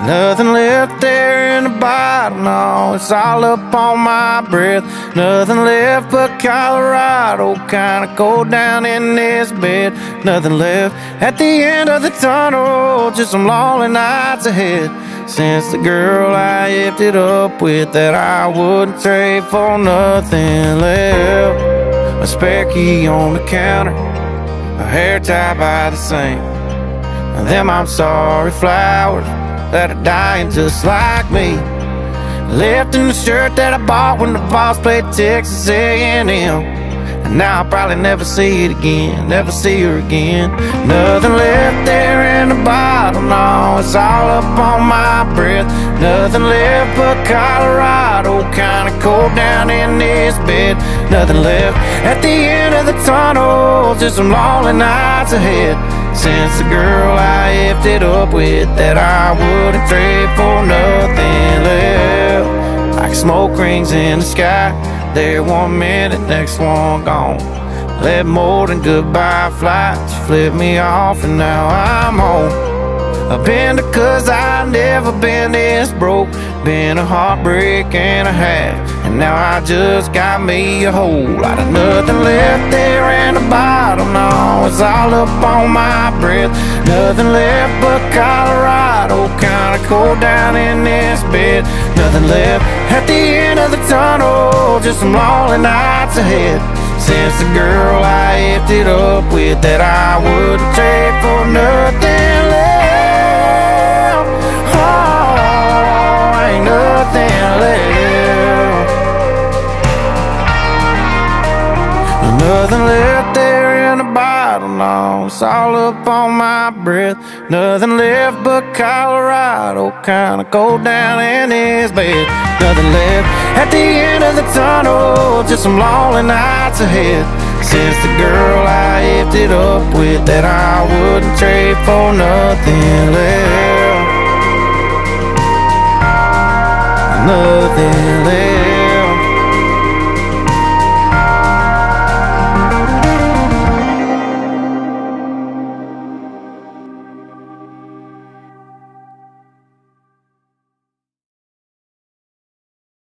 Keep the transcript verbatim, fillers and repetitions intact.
Nothing left there in the bottle, no, it's all up on my breath. Nothing left but Colorado, kinda cold down in this bed. Nothing left at the end of the tunnel, just some lonely nights ahead. Since the girl I effed it up with that I wouldn't trade for nothing left. A spare key on the counter, a hair tie by the sink, and them I'm sorry flowers that are dying just like me. Left in the shirt that I bought when the boss played Texas A and M, and now I'll probably never see it again, never see her again. Nothing left there in the bottle, no, it's all up on my breath. Nothing left but Colorado, kinda cold down in this bed. Nothing left at the end of the tunnel, just some lonely nights ahead. Since the girl I effed it up with that I wouldn't trade for nothing left. Like smoke rings in the sky, there one minute, next one gone. Left more than goodbye flights, flipped me off and now I'm home. I've been to cause I've never been this broke, been a heartbreak and a half, and now I just got me a whole lot of nothing left there in the bottom, no, it's all up on my breath. Nothing left but Colorado, kinda cold down in this bed. Nothing left at the end of the tunnel, just some lonely nights ahead. Since the girl I effed it up with that I wouldn't trade for nothing left. Oh, ain't nothing left. Nothing left there in the bottle, no, it's all up on my breath. Nothing left but Colorado, kinda cold down in his bed. Nothing left at the end of the tunnel, just some lonely nights ahead. Since the girl I effed it up with that I wouldn't trade for nothing left. Nothing left.